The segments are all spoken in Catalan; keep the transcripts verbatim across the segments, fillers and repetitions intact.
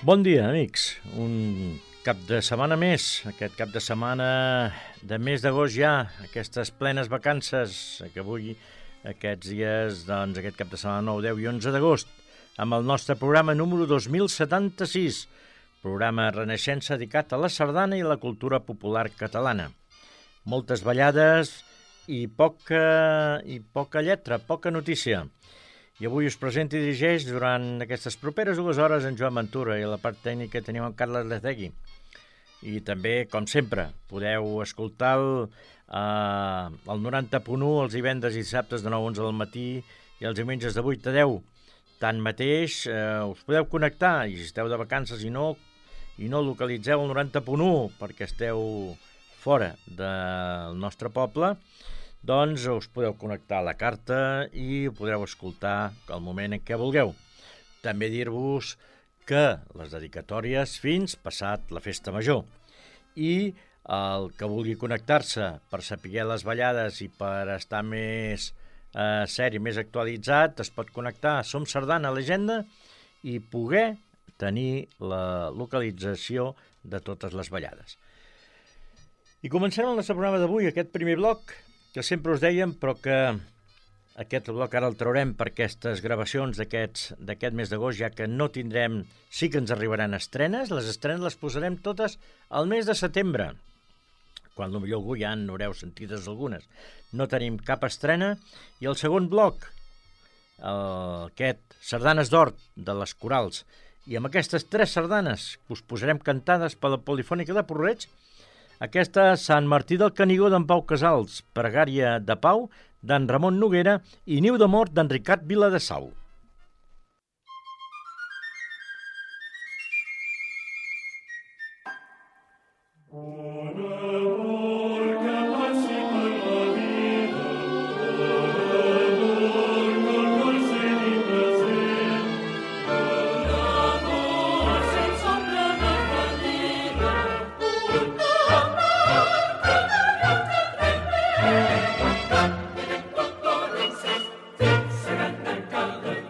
Bon dia, amics. Un cap de setmana més, aquest cap de setmana de mes d'agost ja, aquestes plenes vacances, que avui, aquests dies, doncs aquest cap de setmana nou, deu i onze d'agost, amb el nostre programa número dos mil setanta-sis, programa Renaixença dedicat a la sardana i la cultura popular catalana. Moltes ballades i poca, i poca lletra, poca notícia. I avui us presenta i dirigeix durant aquestes properes dues hores en Joan Ventura i a la part tècnica tenim en Carles Letegui. I també, com sempre, podeu escoltar el, eh, el noranta punt u els divendres i dissabtes de nou a onze del matí i els diumenges de vuit a deu. Tanmateix, eh, us podeu connectar i si esteu de vacances i no, i no localitzeu el noranta punt u perquè esteu fora del nostre poble, doncs us podeu connectar a la carta i ho podreu escoltar al moment en què vulgueu. També dir-vos que les dedicatòries fins passat la festa major. I el que vulgui connectar-se per saber les ballades i per estar més eh, seri, més actualitzat, es pot connectar a Som Sardana a l'agenda i poder tenir la localització de totes les ballades. I comencem el nostre programa d'avui, aquest primer bloc, que sempre us dèiem, però que aquest bloc ara el traurem per aquestes gravacions d'aquest mes d'agost, ja que no tindrem, sí que ens arribaran estrenes, les estrenes les posarem totes al mes de setembre, quan potser algú ja en haureu sentides algunes. No tenim cap estrena, i el segon bloc, el, aquest Sardanes d'Or de les Corals, i amb aquestes tres sardanes que us posarem cantades per la Polifònica de Porreig, aquesta Sant Martí del Canigó d'en Pau Casals, Pregària de Pau d'en Ramon Noguera i Niu de Mort d'en Ricard Viladesau. Caldo.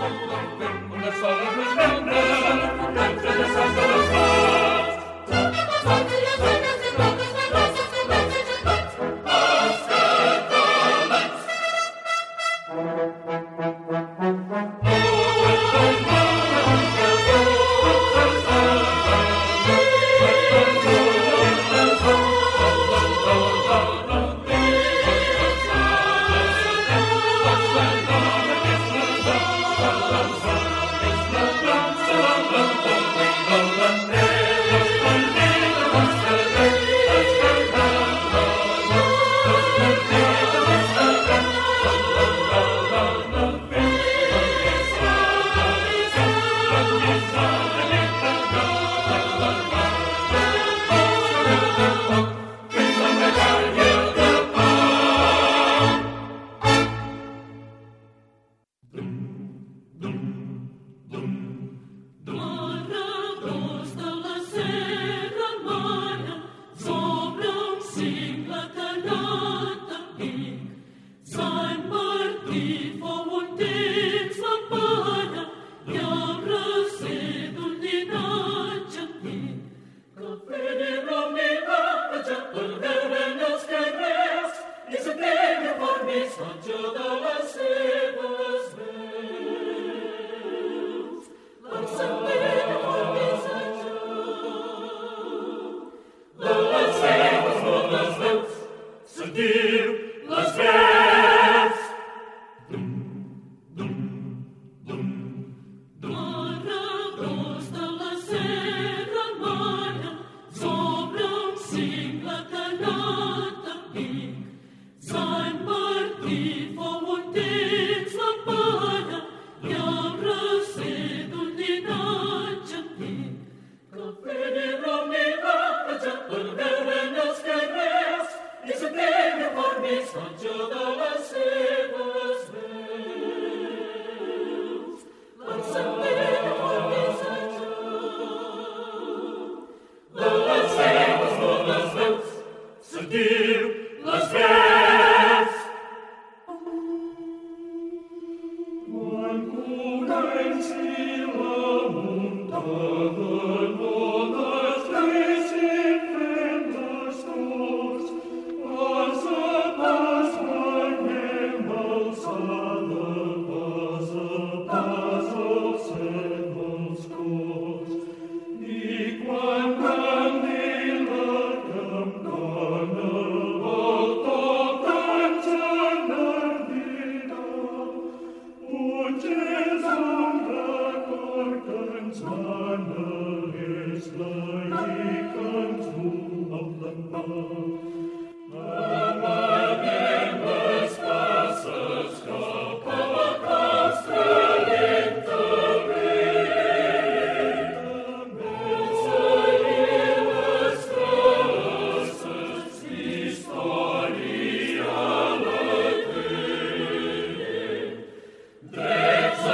Let's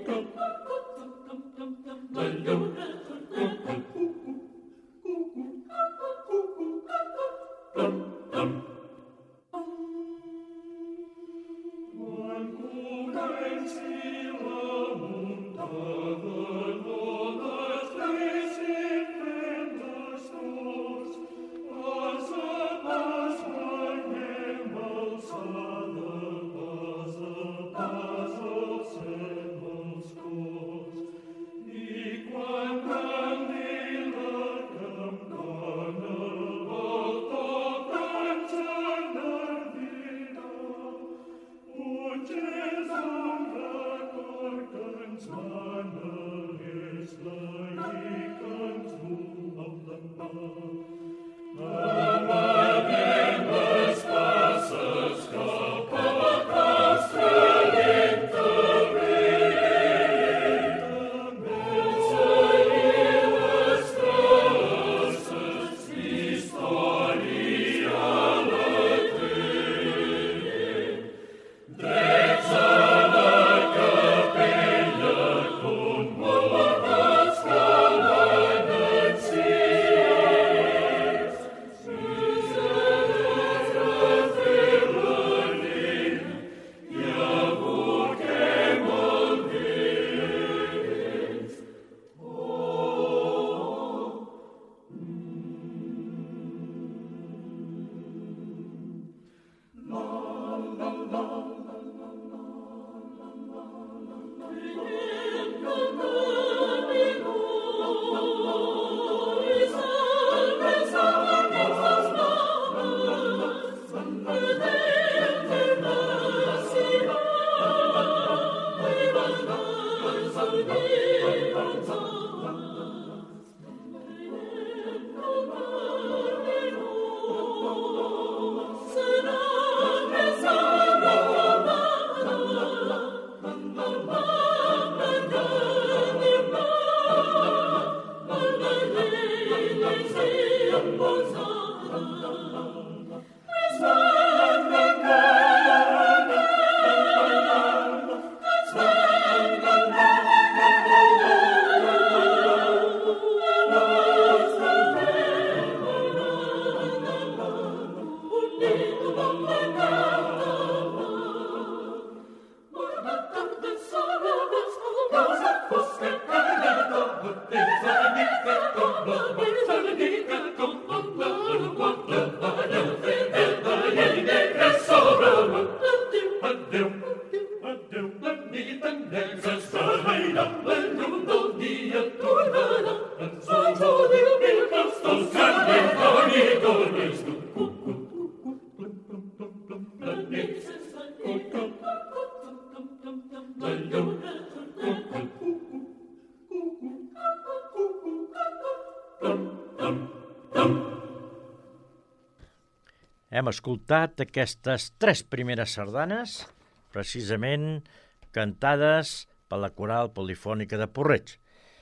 Hem escoltat aquestes tres primeres sardanes, precisament cantades per la Coral Polifònica de Porreig.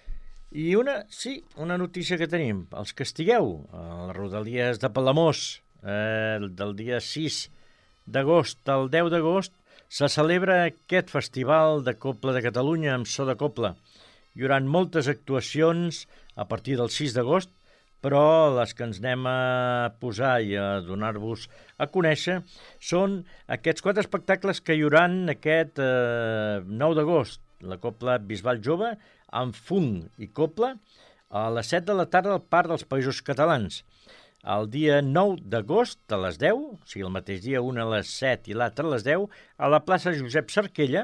I una, sí, una notícia que tenim. Els que estigueu a les rodalies de Palamós, eh, del dia sis d'agost al deu d'agost, se celebra aquest Festival de Copla de Catalunya amb so de copla. Hi haurà moltes actuacions a partir del sis d'agost, però les que ens anem a posar i a donar-vos a conèixer són aquests quatre espectacles que hi haurà aquest eh, nou d'agost. La Copla Bisbal Jove, amb funk i copla, a les set de la tarda al Parc dels Països Catalans. El dia nou d'agost, a les deu, o sigui, el mateix dia, una a les set i l'altra a les deu, a la plaça Josep Cerquella,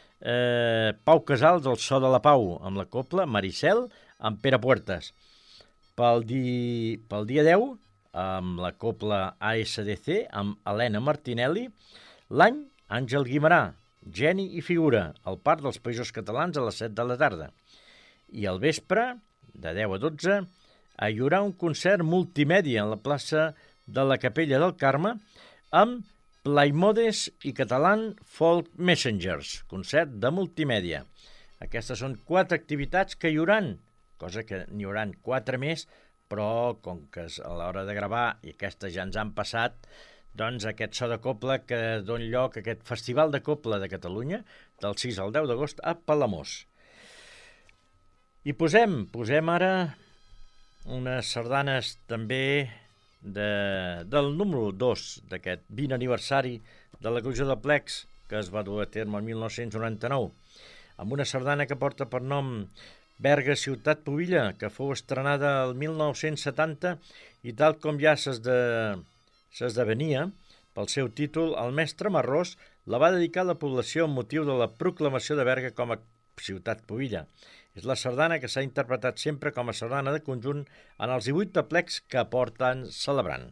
eh, Pau Casals, el so de la Pau, amb la Copla Maricel, amb Pere Puertas. Pel, di... pel dia deu, amb la Copla A S D C, amb Helena Martinelli, l'any Àngel Guimerà, Geni i Figura, al Parc dels Països Catalans a les set de la tarda. I al vespre, de deu a dotze, hi haurà un concert multimèdia en la plaça de la Capella del Carme amb Playmodes i Catalan Folk Messengers, concert de multimèdia. Aquestes són quatre activitats que hi hauran, cosa que n'hi hauran quatre més, però com que a l'hora de gravar i aquestes ja ens han passat, doncs, aquest so de cobla que dona lloc a aquest Festival de Cobla de Catalunya del sis al deu d'agost a Palamós. I posem, posem ara unes sardanes també de, del número dos d'aquest vint aniversari de la Comissió de Plecs que es va dur a terme el mil nou-cents noranta-nou, amb una sardana que porta per nom Berga Ciutat Pubilla, que fou estrenada el mil nou-cents setanta i tal com ja s'esdevenia pel seu títol, el mestre Marrós la va dedicar a la població amb motiu de la proclamació de Berga com a ciutat pubilla. És la sardana que s'ha interpretat sempre com a sardana de conjunt en els divuit aplecs que porten celebrant.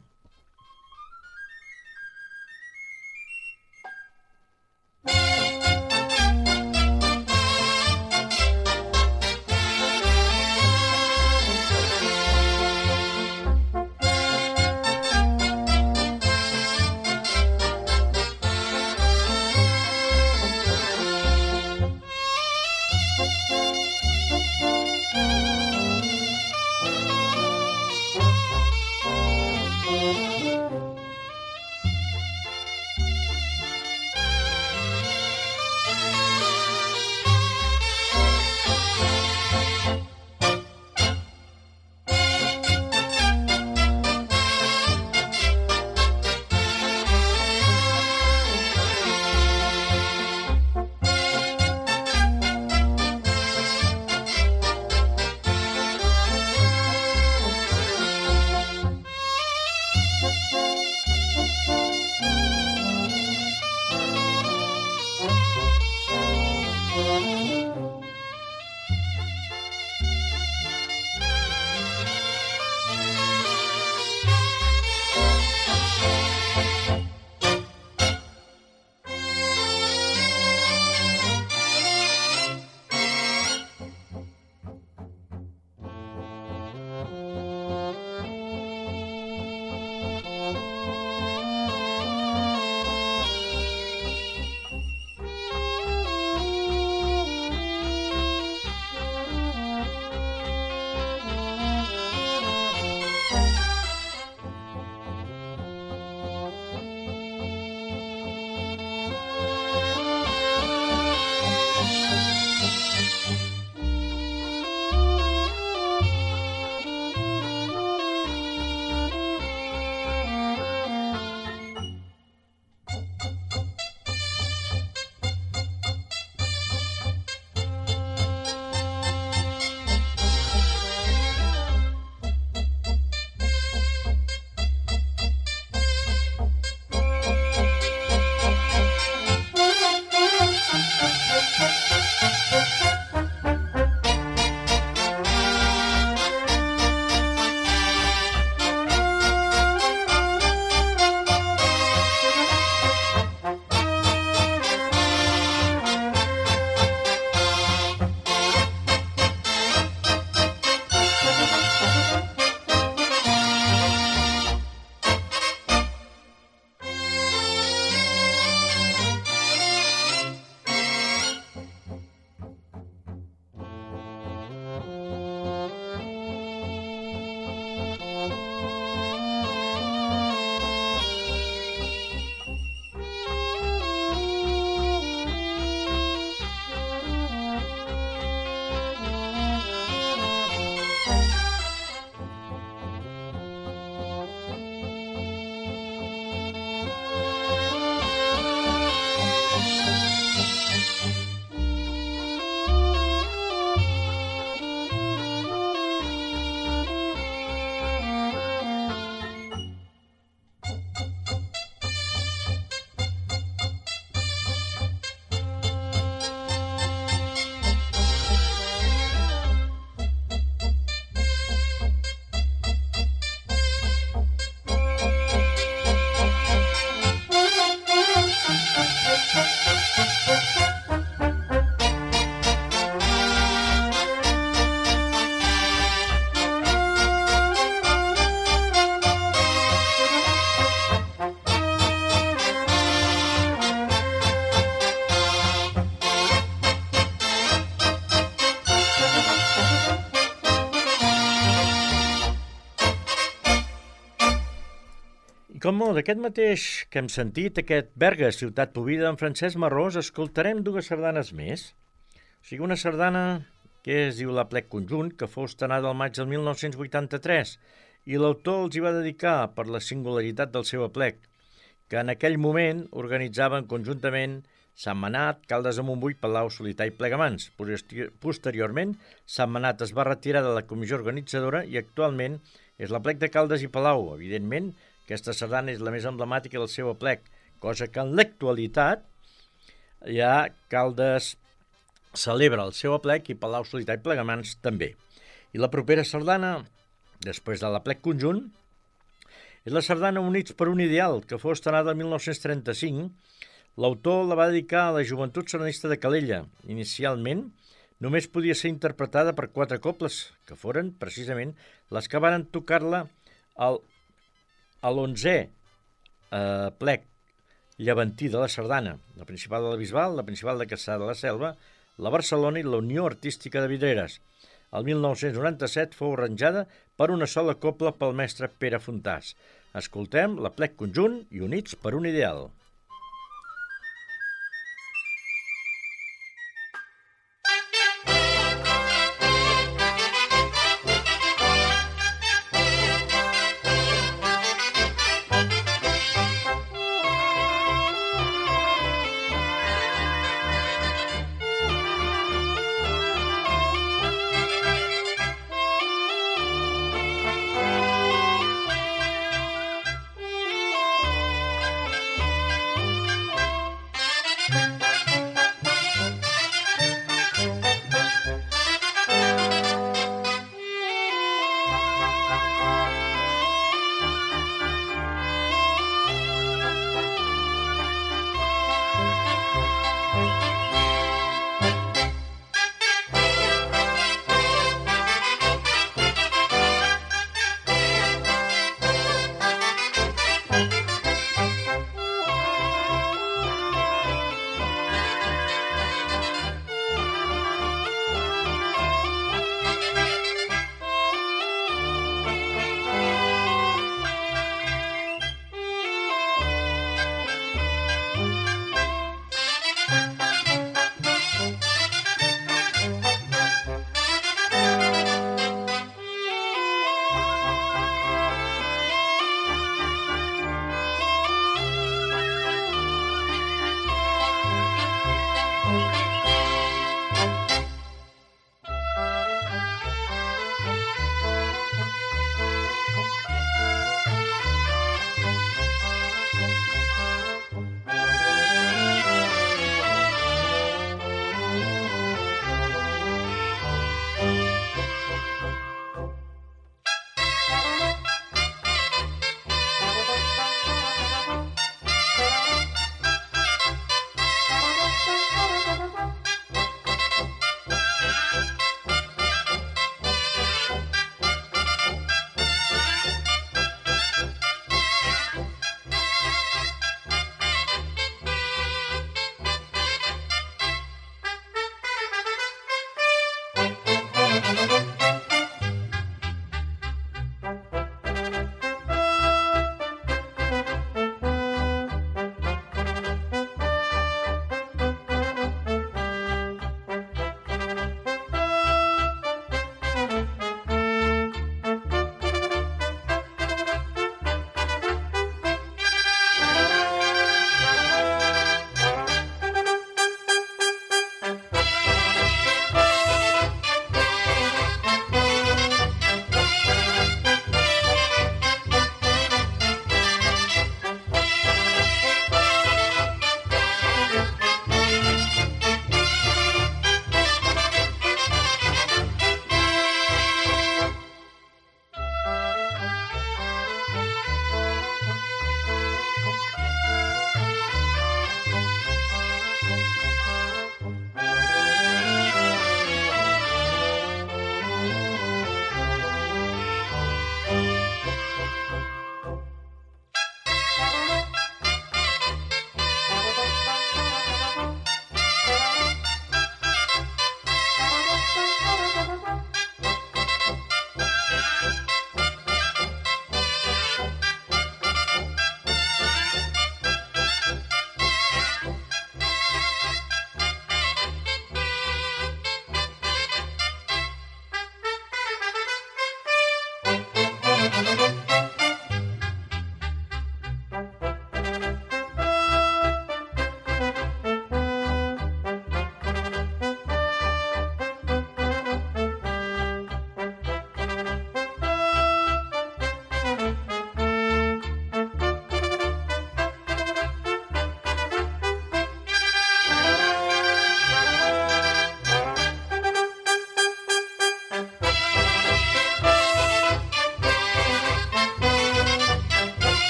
com molt, aquest mateix que hem sentit, aquest Berga, ciutat povida, en Francesc Marrós, escoltarem dues sardanes més. O sigui, una sardana que es diu La Plec Conjunt, que fou estrenada al maig del mil nou-cents vuitanta-tres, i l'autor els hi va dedicar per la singularitat del seu aplec, que en aquell moment organitzaven conjuntament Sentmenat, Caldes de Montbui, Palau, Solità i Plegamans. Posteriorment, Sentmenat es va retirar de la comissió organitzadora i actualment és l'aplec de Caldes i Palau. Evidentment, aquesta sardana és la més emblemàtica del seu aplec, cosa que en l'actualitat ja Caldes celebra el seu aplec i Palau, Solità i Plegamans també. I la propera sardana, després de l'aplec conjunt, és la sardana Units per un ideal, que fou estrenada el mil nou-cents trenta-cinc. L'autor la va dedicar a la joventut sardanista de Calella. Inicialment, només podia ser interpretada per quatre cobles, que foren, precisament, les que varen tocar-la al, a l'onzè eh, plec llevantí de la sardana, la principal de la Bisbal, la principal de Caçà de la Selva, la Barcelona i la Unió Artística de Vidreres. El mil nou-cents noranta-set fou arranjada per una sola cobla pel mestre Pere Fontàs. Escoltem l'aplec conjunt i Units per un ideal.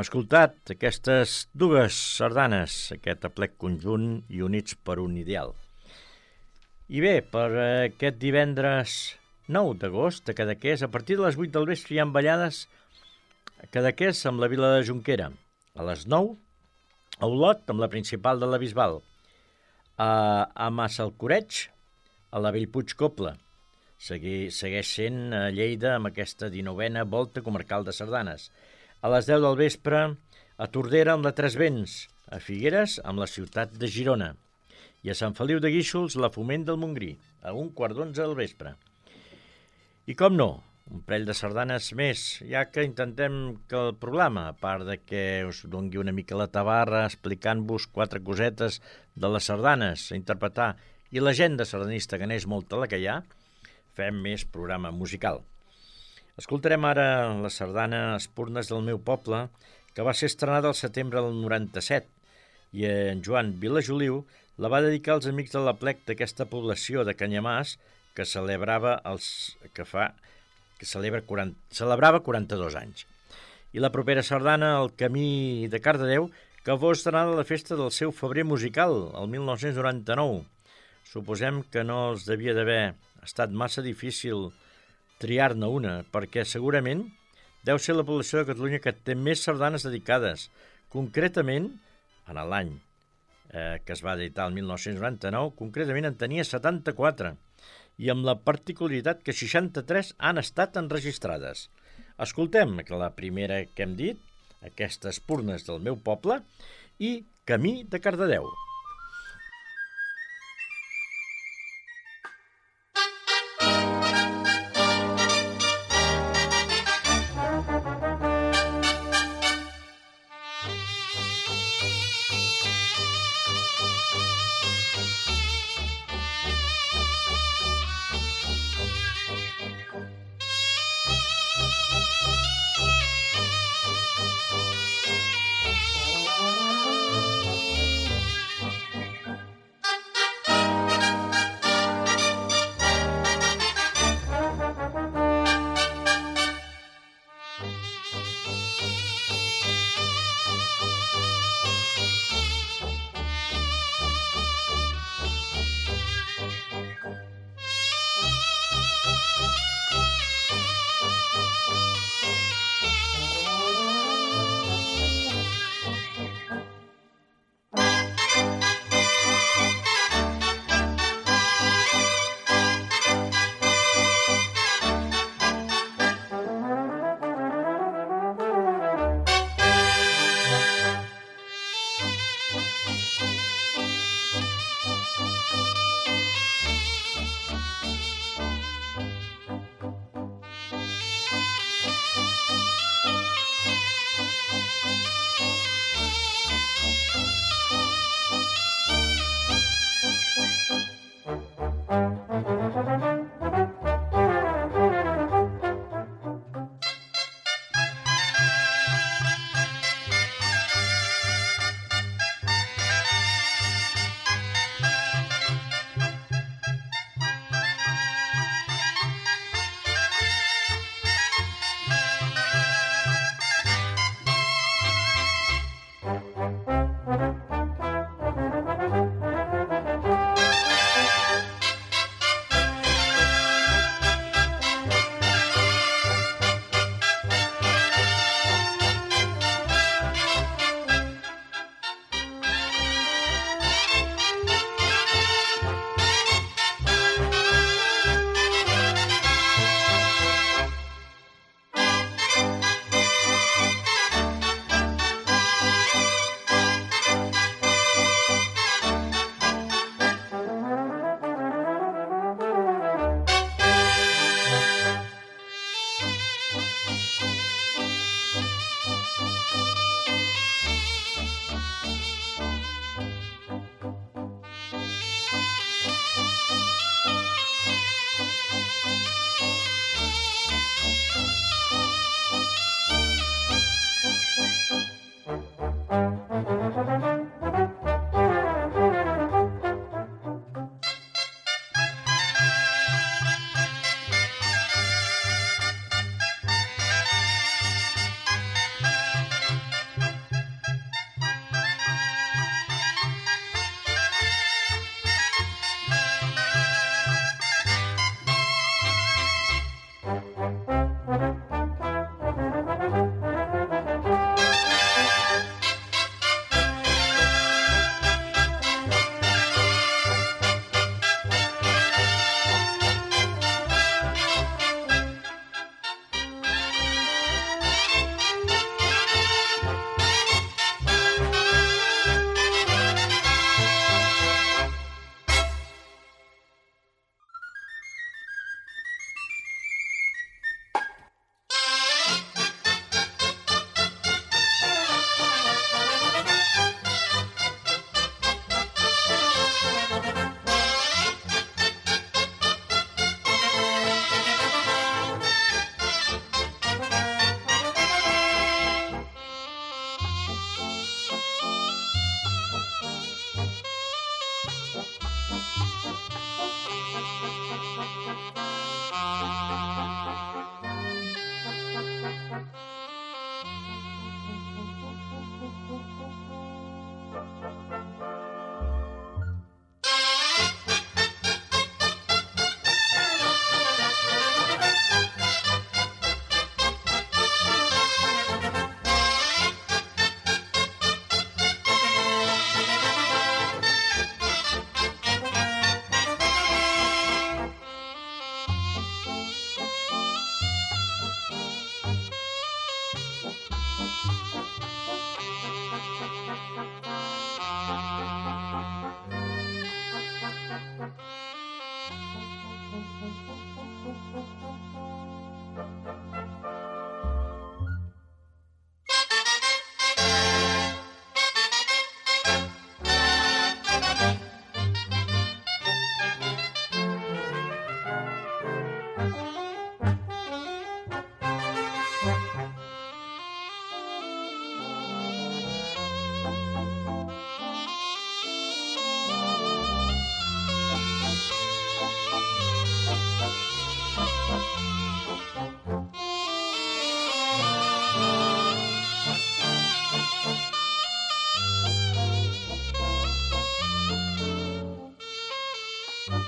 escoltat aquestes dues sardanes, aquest aplec conjunt i units per un ideal. I bé, per aquest divendres nou d'agost a Cadaqués, a partir de les vuit del vespre hi ha ballades a Cadaqués amb la Vila de Jonquera. A les nou, a Olot amb la principal de la Bisbal. A, a Massalcoreig, a la Bellpuig Copla. Segui, segueix sent a Lleida amb aquesta dinovena volta comarcal de sardanes. A les deu del vespre, a Tordera amb la Tres Vents, a Figueres amb la ciutat de Girona i a Sant Feliu de Guíxols la Foment del Montgrí, a un quart d'onze del vespre. I com no, un parell de sardanes més, ja que intentem que el programa, a part de que us doni una mica la tabarra explicant-vos quatre cosetes de les sardanes a interpretar i l'agenda sardanista, que n'és molta la que hi ha, fem més programa musical. Escoltarem ara la sardana Espurnes del meu poble, que va ser estrenada al setembre del noranta-set, i en Joan Vilajoliu la va dedicar als amics de l'aplec d'aquesta població de Canyamàs, que celebrava els que fa que celebra quaranta, celebrava quaranta-dos anys. I la propera sardana, El camí de Cardedeu, que fos estrenada a la festa del seu febrer musical, el mil nou-cents noranta-nou. Suposem que no els devia d'haver estat massa difícil triar-ne una, perquè segurament deu ser la població de Catalunya que té més sardanes dedicades. Concretament, en l'any eh, que es va editar el mil nou-cents noranta-nou, concretament en tenia setanta-quatre, i amb la particularitat que seixanta-tres han estat enregistrades. Escoltem la primera que hem dit, aquestes Espurnes del meu poble, i Camí de Cardedeu.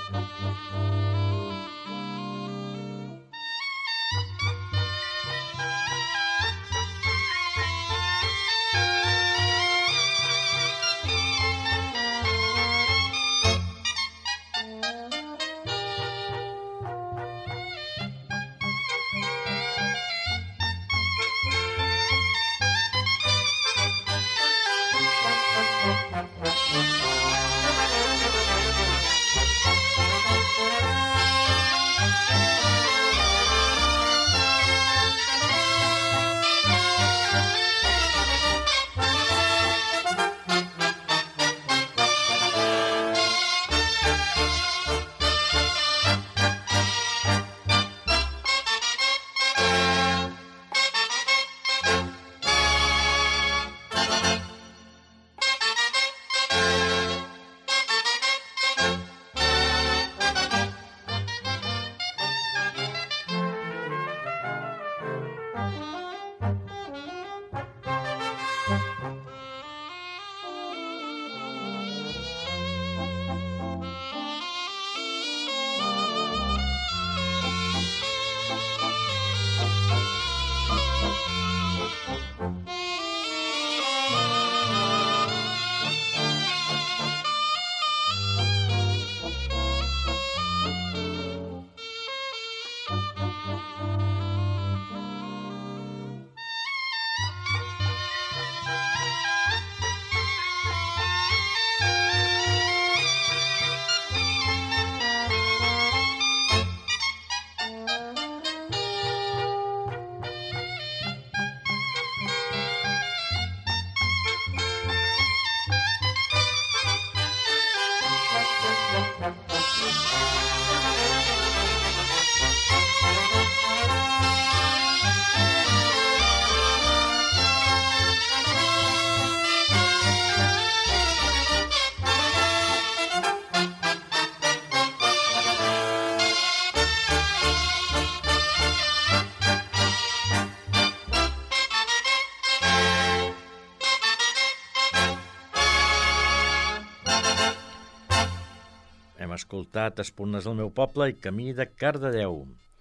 Hem escoltat Espurnes del meu poble i Camí de Cardedeu.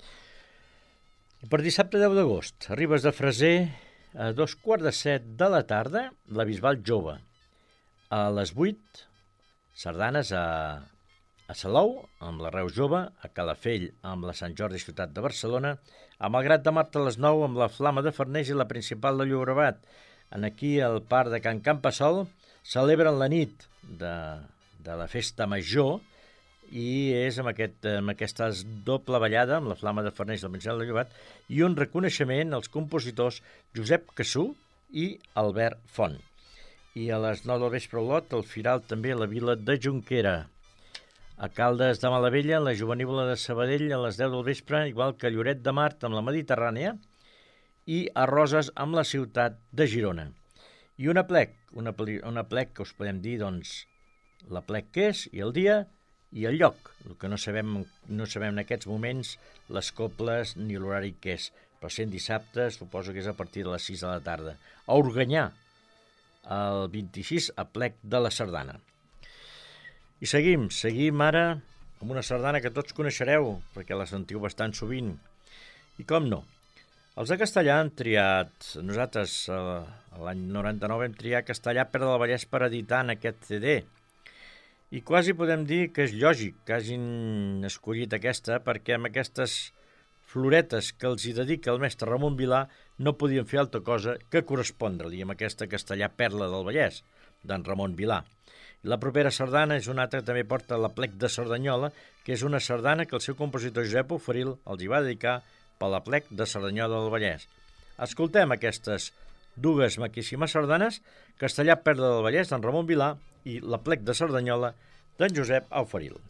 I per dissabte deu d'agost, a Ribes de Freser, a dos quarts de set de la tarda, la Bisbal Jove. A les vuit, sardanes a, a Salou, amb la Reus Jove, a Calafell, amb la Sant Jordi Ciutat de Barcelona, a Malgrat de Mar a les nou, amb la Flama de Farners i la Principal de Llobregat. En aquí, al parc de Can Campassol, celebren la nit de, de la festa major, i és amb, aquest, amb aquesta doble ballada, amb la Flama de Farners i la Principal de Llobregat, i un reconeixement als compositors Josep Cassú i Albert Font. I a les nou del vespre Olot, el Firal també a la vila de Jonquera. A Caldes de Malavella, la Jovenívola de Sabadell, a les deu del vespre, igual que a Lloret de Mar, amb la Mediterrània, i a Roses, amb la ciutat de Girona. I una plec, una, una plec que us podem dir, doncs, la plec que és, i el dia, i el lloc, el que no sabem, no sabem en aquests moments les coples ni l'horari que és, però sent dissabte suposo que és a partir de les sis de la tarda. A Organyà, el vint-i-sis, a plec de la Sardana. I seguim, seguim ara amb una sardana que tots coneixereu, perquè la sentiu bastant sovint. I com no, els de Castellà han triat, nosaltres l'any noranta-nou vam triar Castellà Perla del Vallès per editar en aquest C D. I quasi podem dir que és lògic que hagin escollit aquesta, perquè amb aquestes floretes que els hi dedica el mestre Ramon Vilà no podien fer altra cosa que correspondre-li amb aquesta Castellà Perla del Vallès, d'en Ramon Vilà. La propera sardana és una altra que també porta la plec de Cerdanyola, que és una sardana que el seu compositor Josep Oferil els hi va dedicar per la plec de Cerdanyola del Vallès. Escoltem aquestes dues maquíssimes sardanes, Castellà Perla del Vallès, d'en Ramon Vilà, i la plec de Cerdanyola, d'en Josep Oferil.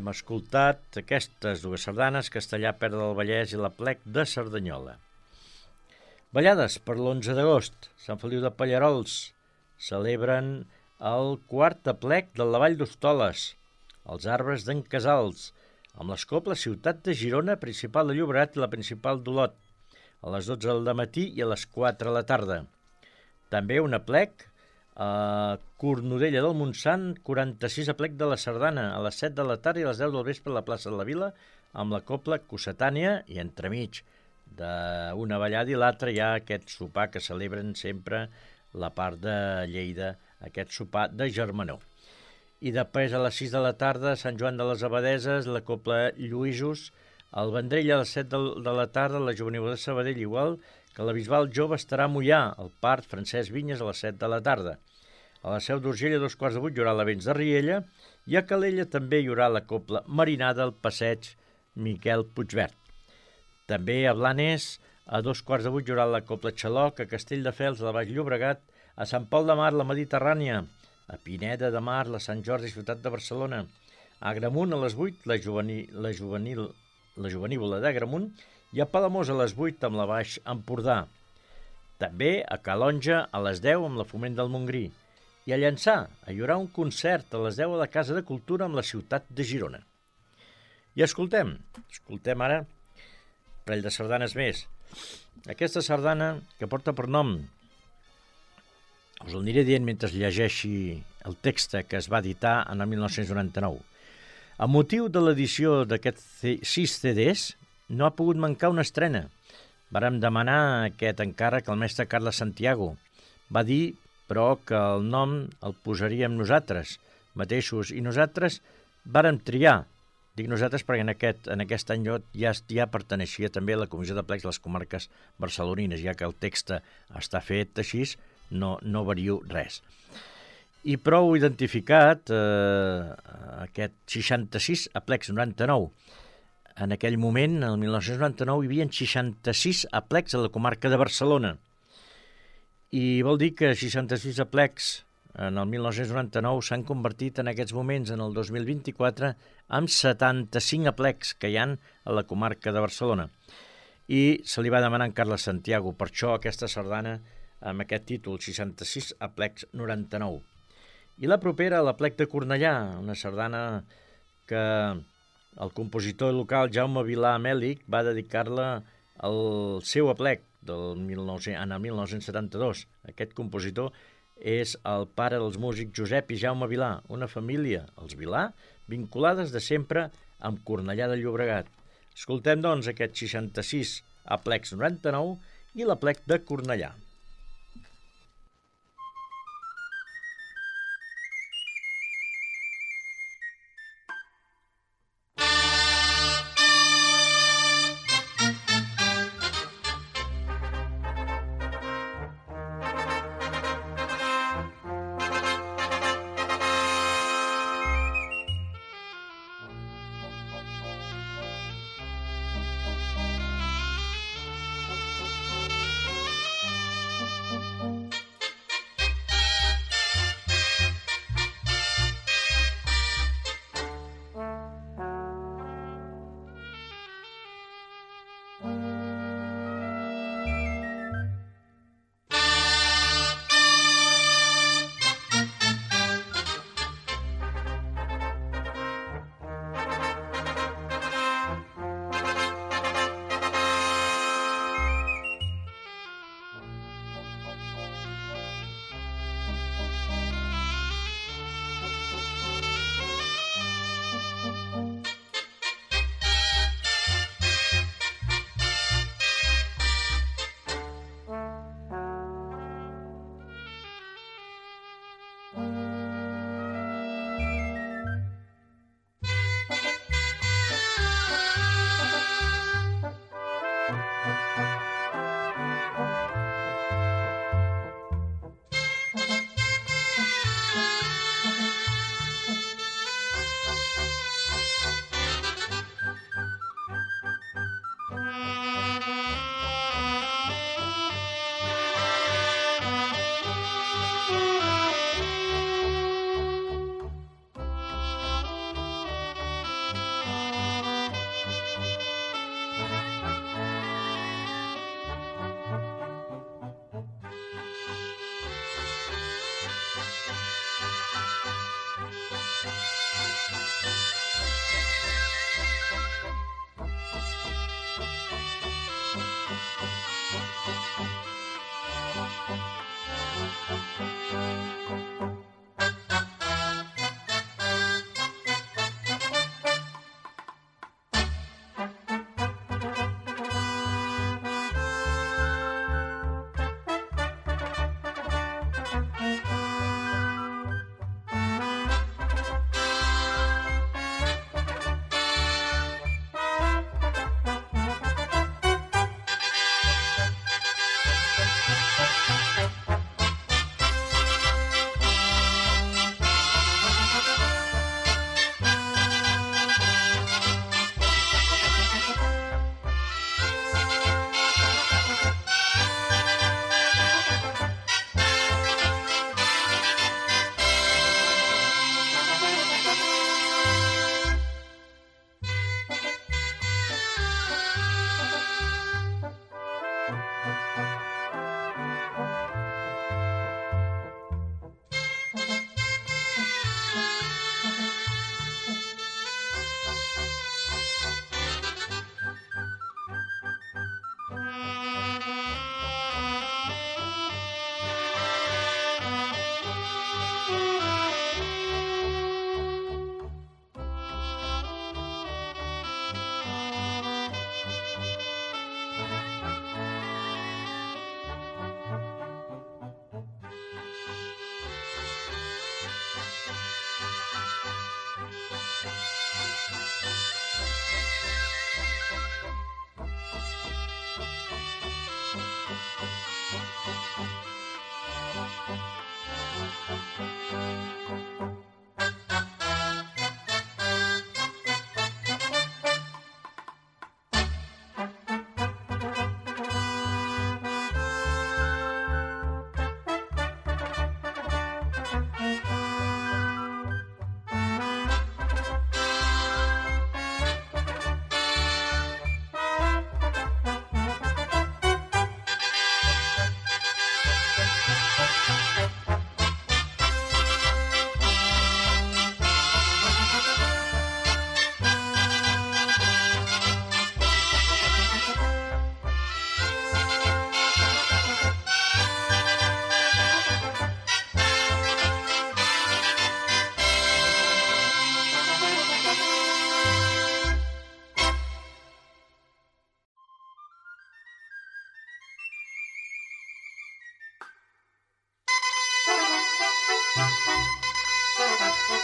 Hem escoltat aquestes dues sardanes, Castellà, Pera del Vallès i l'Aplec de Cerdanyola. Ballades per l'onze d'agost. Sant Feliu de Pallarols celebren el quart aplec de la Vall d'Hostoles, els arbres d'en Casals, amb les coples Ciutat de Girona, Principal de Llobregat i la Principal d'Olot, a les dotze del matí i a les quatre de la tarda. També un aplec a Cornudella del Montsant, quaranta-sis aplec de la Sardana, a les set de la tarda i a les deu del vespre a la plaça de la Vila, amb la copla Cossetània, i entremig d'una ballada i l'altra hi ha aquest sopar que celebren sempre la part de Lleida, aquest sopar de germanor. I després a les sis de la tarda, Sant Joan de les Abadeses, la copla Lluïsos, el Vendrell a les set de la tarda, la Juvenil de Sabadell, igual que la Bisbal Jove estarà a Mollà, el Part Francesc Vinyes a les set de la tarda. A la Seu d'Urgell a dos quarts de vuit hi haurà la Vents de Riella i a Calella també hi haurà la copla Marinada al Passeig Miquel Puigverd. També a Blanes a dos quarts de vuit hi haurà la copla Xaloc, a Castelldefels, a la Baix Llobregat, a Sant Pol de Mar, la Mediterrània, a Pineda de Mar, la Sant Jordi, Ciutat de Barcelona, a Agramunt a les vuit, la, juvenil, la, juvenil, la Juvenívola d'Agramunt, i a Palamós a les vuit amb la Baix Empordà. També a Calonja a les deu amb la Foment del Montgrí. I a Llançà hi haurà un concert a les deu a la Casa de Cultura amb la Ciutat de Girona. I escoltem, escoltem ara un parell de sardanes més. Aquesta sardana que porta per nom, us el aniré dient mentre llegeixi el text que es va editar en el mil nou-cents noranta-nou. A motiu de l'edició d'aquests sis ce des, no ha pogut mancar una estrena. Vàrem demanar aquest encàrrec al mestre Carles Santiago. Va dir, però, que el nom el posaríem nosaltres mateixos, i nosaltres vàrem triar. Dic nosaltres perquè en aquest, en aquest any ja, ja perteneixia també a la Comissió de Plecs de les Comarques Barcelonines, ja que el text està fet així, no, no vario res. I prou identificat eh, aquest seixanta-sis aplecs noranta-nou. En aquell moment, el mil nou-cents noranta-nou, hi havia seixanta-sis aplecs a la comarca de Barcelona. I vol dir que seixanta-sis aplecs en el mil nou-cents noranta-nou s'han convertit en aquests moments, en el dos mil vint-i-quatre, en setanta-cinc aplecs que hi ha a la comarca de Barcelona. I se li va demanar a Carles Santiago, per això aquesta sardana amb aquest títol, seixanta-sis aplecs noranta-nou. I la propera, l'aplec de Cornellà, una sardana que el compositor local Jaume Vilà Mèlic va dedicar-la al seu aplec del mil nou-cents, en el mil nou-cents setanta-dos. Aquest compositor és el pare dels músics Josep i Jaume Vilà, una família, els Vilà, vinculades de sempre amb Cornellà de Llobregat. Escoltem, doncs, aquest seixanta-sis aplecs noranta-nou i l'aplec de Cornellà.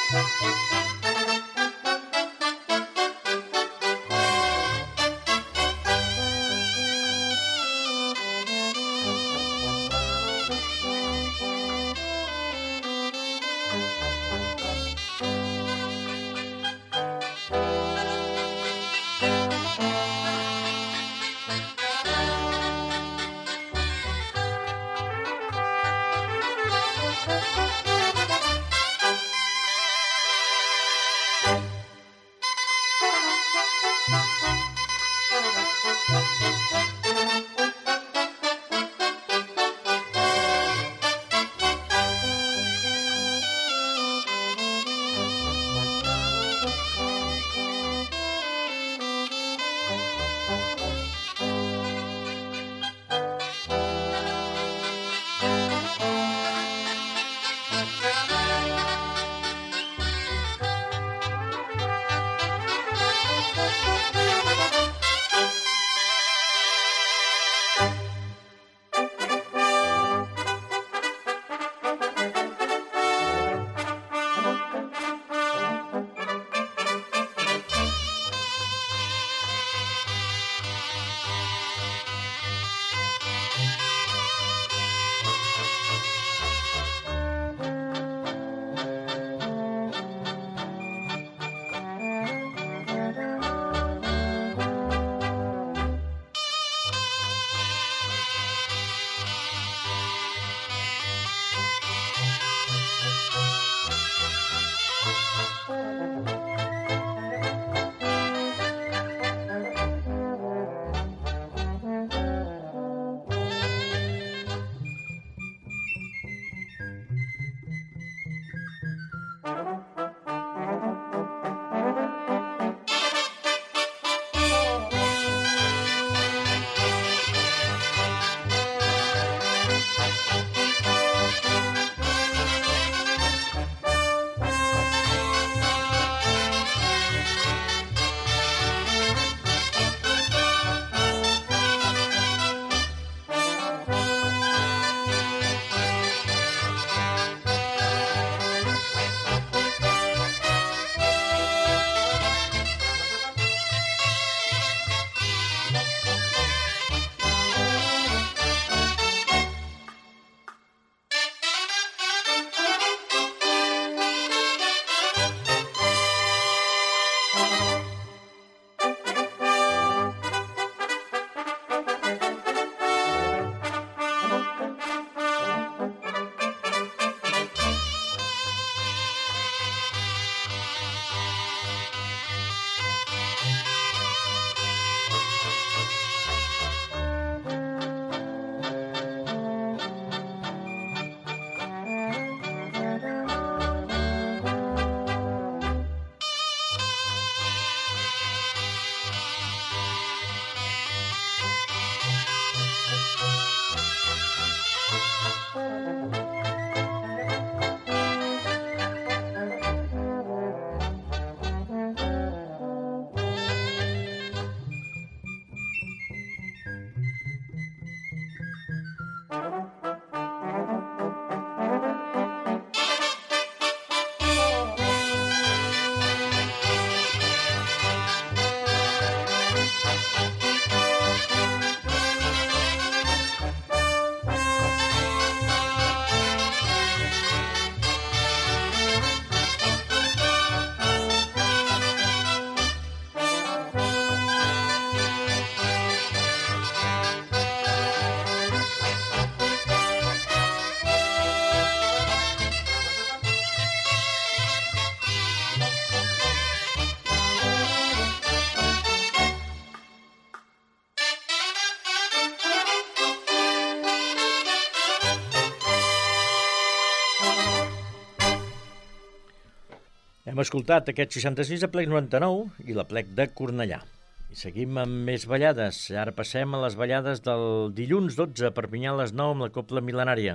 Hem escoltat aquest seixanta-sis Aplec noranta-nou i l'Aplec de Cornellà. I seguim amb més ballades. Ara passem a les ballades del dilluns dotze a Perpinyà a les nou amb la Cobla Mil·lenària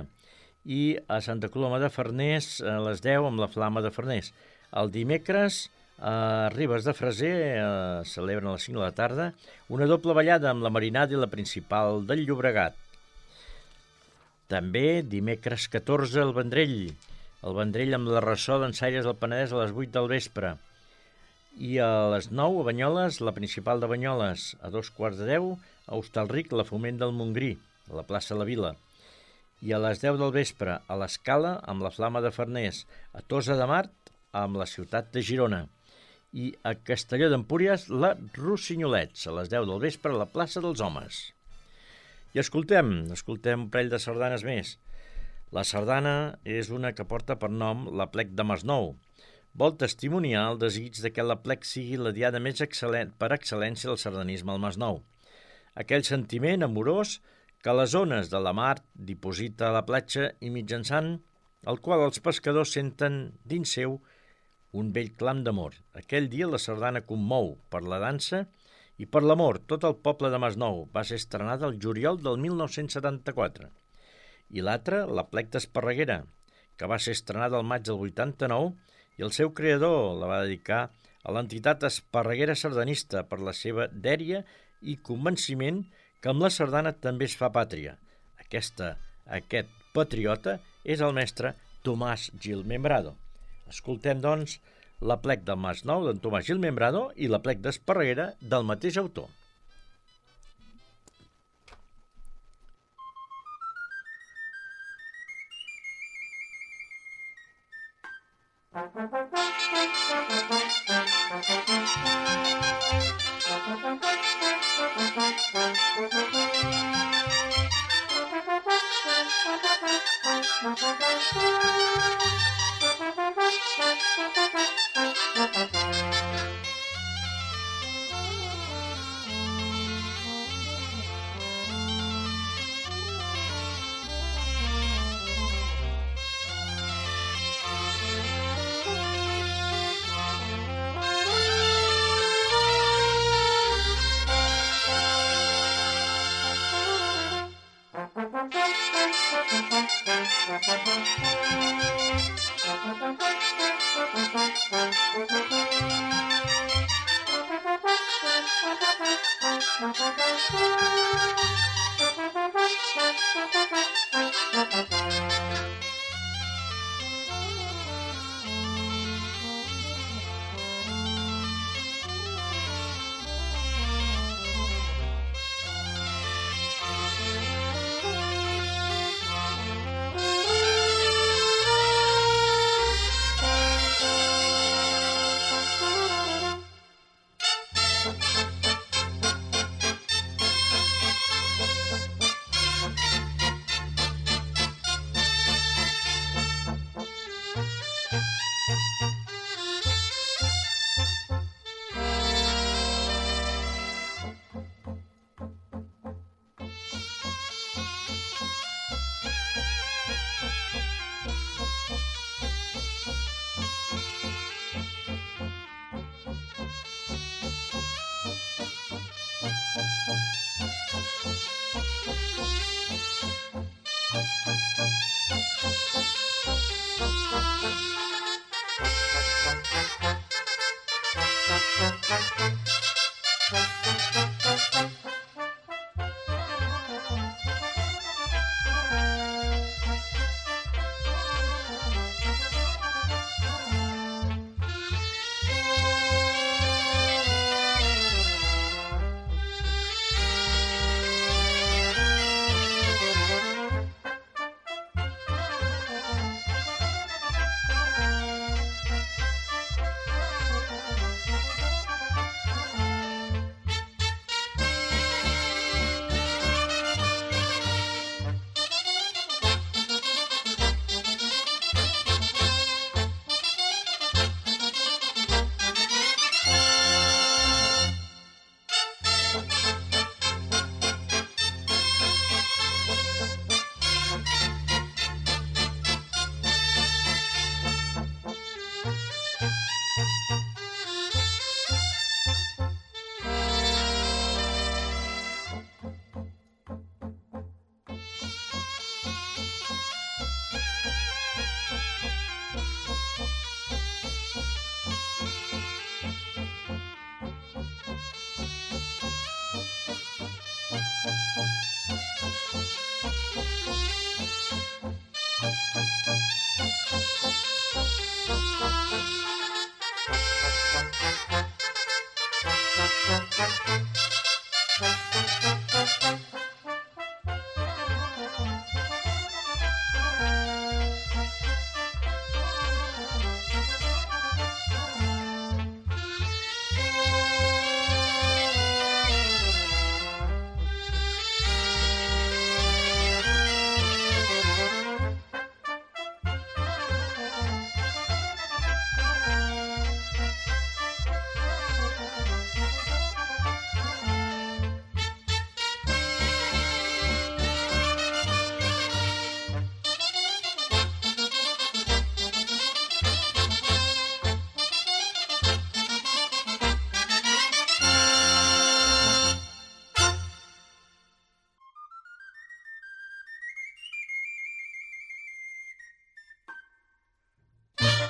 i a Santa Coloma de Farners a les deu amb la Flama de Farners. El dimecres a Ribes de Freser eh, celebren a les cinc de la tarda una doble ballada amb la Marinada i la Principal del Llobregat. També dimecres catorze al Vendrell el Vendrell amb la ressò d'ensaires del Penedès a les vuit del vespre. I a les nou, a Banyoles, la principal de Banyoles. A dos quarts de deu, a Hostalric, la Foment del Montgrí, a la plaça La Vila. I a les deu del vespre, a l'Escala, amb la Flama de Farners. A Tossa de Mar, amb la ciutat de Girona. I a Castelló d'Empúries, la Rossinyolets, a les deu del vespre, a la plaça dels Homes. I escoltem, escoltem un parell de sardanes més. La sardana és una que porta per nom l'Aplec de Masnou. Vol testimoniar el desig de que l'Aplec sigui la diada més excel·lent per excel·lència del sardanisme al Masnou. Aquell sentiment amorós que les ones de la mar diposita a la platja i mitjançant el qual els pescadors senten dins seu un vell clam d'amor. Aquell dia la sardana commou per la dansa i per l'amor tot el poble de Masnou. Va ser estrenada el juliol del mil nou-cents setanta-quatre. I l'altra, l'Aplec d'Esparreguera, que va ser estrenada al maig del vuitanta-nou, i el seu creador la va dedicar a l'entitat Esparreguera Sardanista per la seva dèria i convenciment que amb la sardana també es fa pàtria. Aquesta, aquest patriota és el mestre Tomàs Gil Membrado. Escoltem, doncs, l'Aplec del Masnou d'en Tomàs Gil Membrado i l'Aplec d'Esparreguera del mateix autor.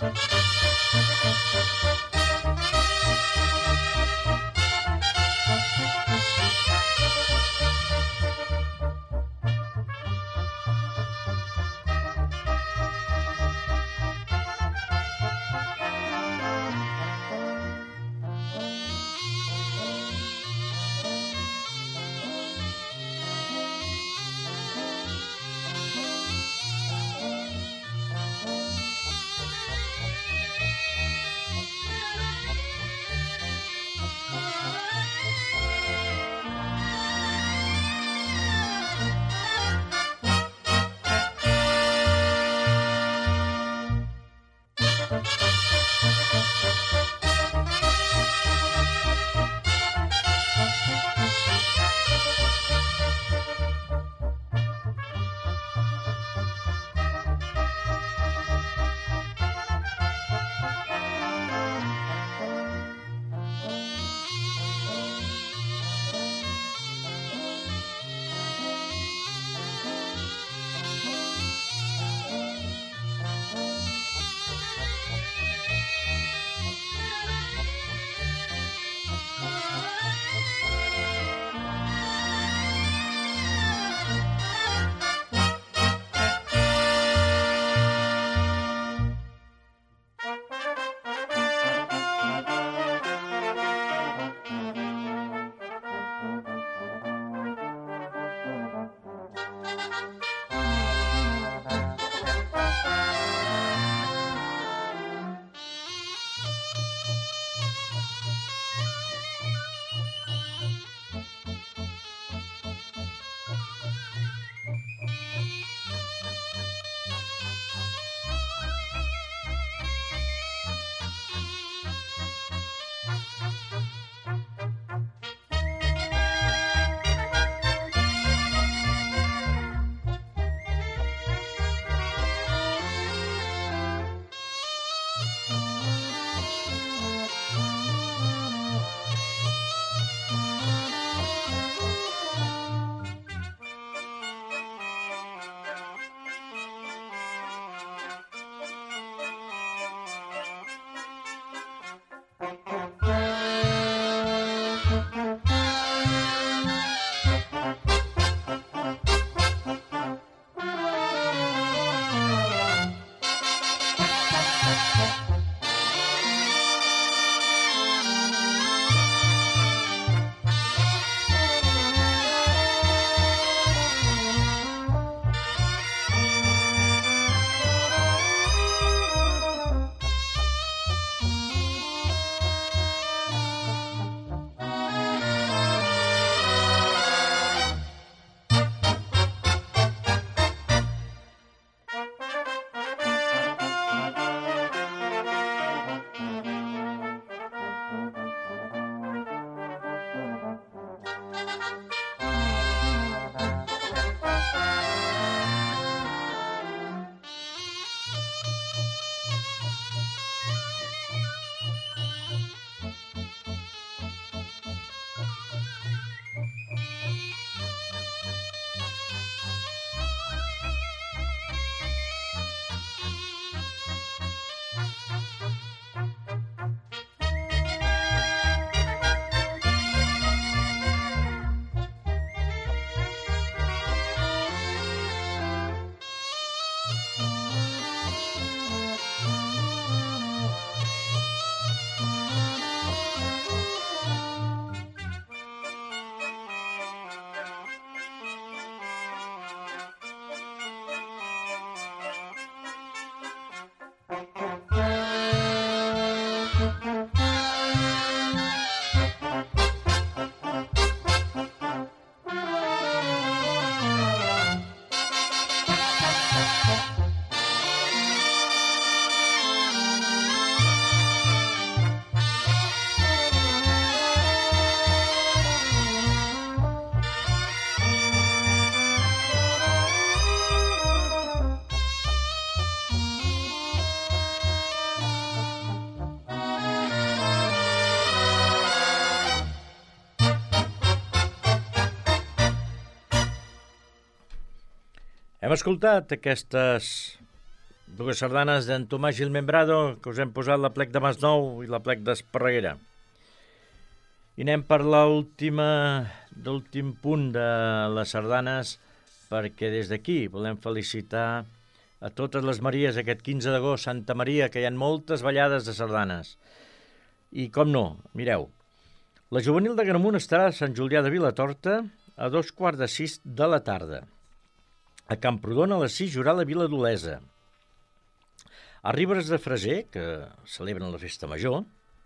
Hem escoltat aquestes dues sardanes d'en Tomàs Gilmembrado, que us hem posat la plec de Masnou i la plec d'Esparreguera. I anem per l'última, l'últim punt de les sardanes, perquè des d'aquí volem felicitar a totes les Maries aquest quinze d'agost, Santa Maria, que hi ha moltes ballades de sardanes. I com no, mireu, la juvenil de Gramunt estarà a Sant Julià de Vilatorta a dos quarts de sis de la tarda. A Camprodon a les sis hi haurà la Vila d'Olesa. A Ribes de Freser, que celebren la festa major,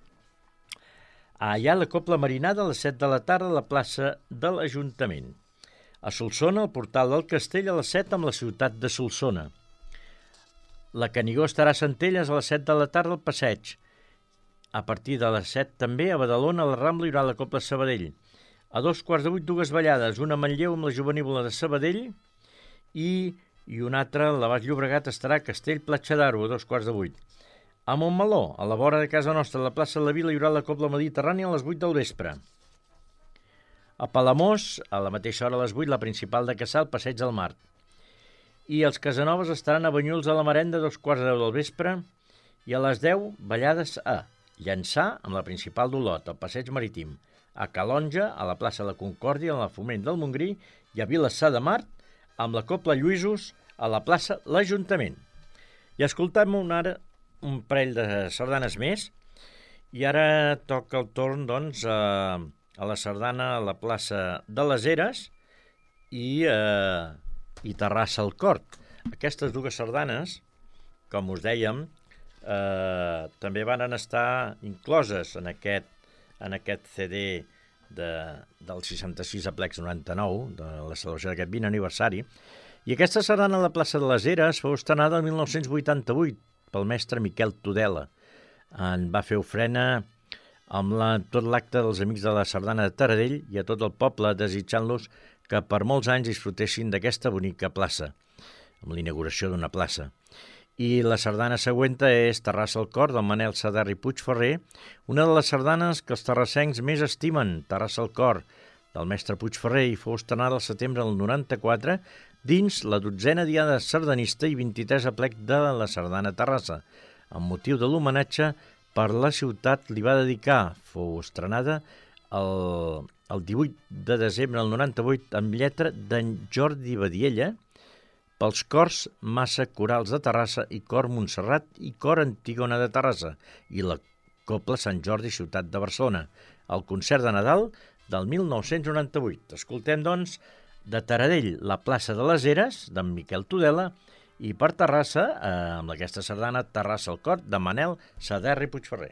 hi ha la Copla Marinada a les set de la tarda a la plaça de l'Ajuntament. A Solsona, al portal del Castell, a les set amb la ciutat de Solsona. La Canigó estarà a Centelles a les set de la tarda al Passeig. A partir de les set també a Badalona, a la Rambla, hi haurà la Copla Sabadell. A dos quarts de vuit, dues ballades, una a Manlleu amb la Jovenívola de Sabadell i, i una altra, la Baix Llobregat, estarà a Castell Platja d'Aro, a dos quarts de vuit. A Montmeló, a la vora de casa nostra, a la plaça de la Vila, hi haurà la Copla Mediterrània a les vuit del vespre. A Palamós, a la mateixa hora a les vuit, la principal de Cassà, al Passeig del Mar. I els Casanovas estaran a Banyuls a la Marenda, a dos quarts de deu del vespre, i a les deu, ballades a Llançà, amb la principal d'Olot, al Passeig Marítim, a Calonja, a la plaça de la Concòrdia, a la Foment del Montgrí, i a Vilassar de Mar, amb la Copla Lluïsos, a la plaça l'Ajuntament. I escoltem ara un parell de sardanes més, i ara toca el torn, doncs, a, a la sardana a la plaça de les Eres i, eh, i Terrassa al Cort. Aquestes dues sardanes, com us dèiem, eh, també van estar incloses en aquest, en aquest C D de, del seixanta-sis aplecs noranta-nou, de la celebració d'aquest vint aniversari, i aquesta sardana a la plaça de les Eres fou estrenada el mil nou-cents vuitanta-vuit pel mestre Miquel Tudela. En va fer ofrena amb la, tot l'acte dels Amics de la Sardana de Taradell i a tot el poble, desitjant-los que per molts anys disfrutessin d'aquesta bonica plaça, amb l'inauguració d'una plaça. I la sardana següent és Terrassa al Cor, del Manel Saderra i Puigferrer, una de les sardanes que els terrassencs més estimen, Terrassa al Cor, del mestre Puigferrer, i fou estrenada al setembre del noranta-quatre dins la dotzena diada sardanista i vint-i-tres aplec de la Sardana Terrassa, amb motiu de l'homenatge per la ciutat li va dedicar. Fou estrenada el, el divuit de desembre del noranta-vuit amb lletra d'en Jordi Badiella pels cors Massa Corals de Terrassa i Cor Montserrat i Cor Antígona de Terrassa i la Copla Sant Jordi Ciutat de Barcelona, el concert de Nadal del mil nou-cents noranta-vuit. Escoltem, doncs, de Taradell, la plaça de les Eres, d'en Miquel Tudela, i per Terrassa, eh, amb aquesta sardana, Terrassa al Cor, de Manel Saderra i Puigferrer.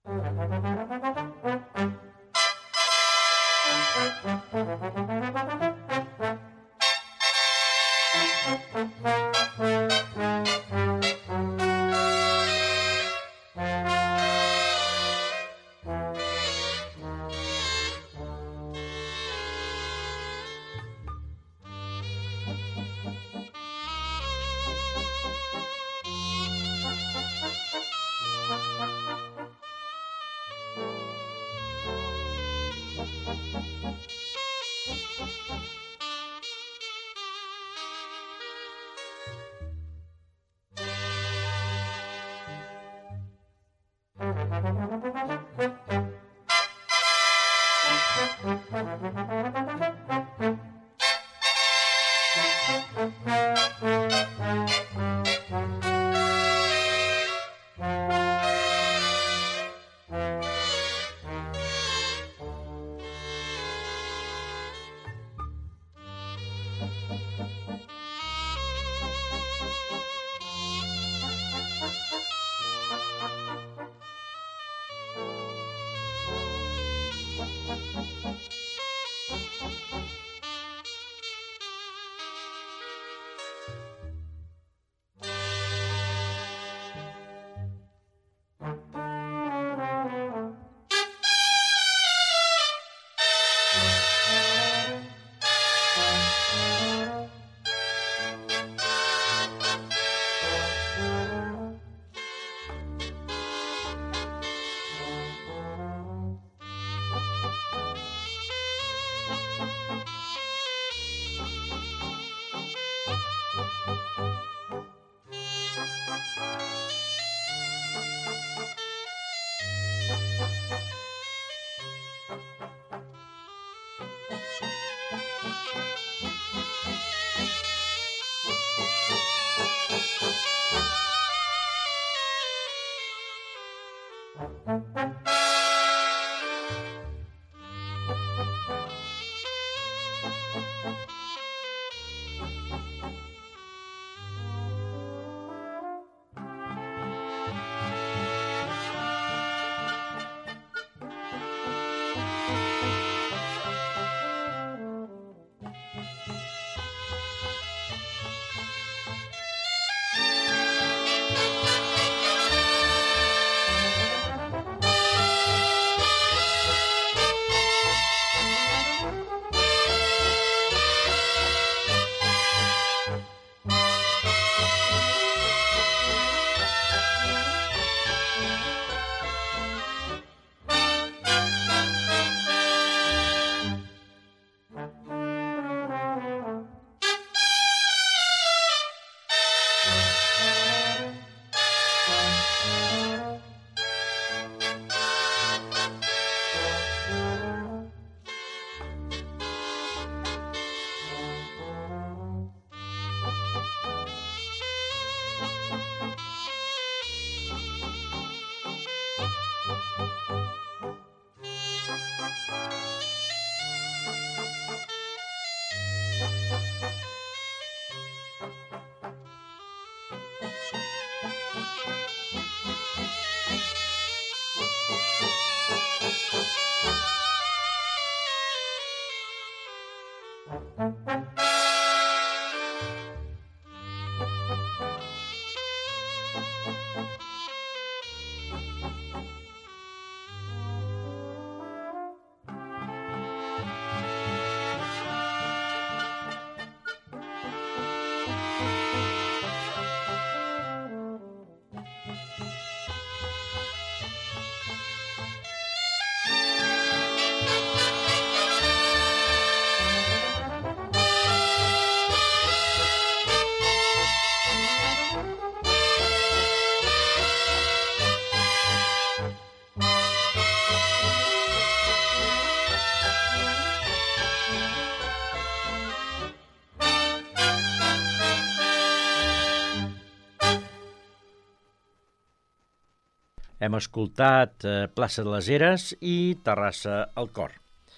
Hem escoltat eh, Plaça de les Heres i Terrassa al Cor.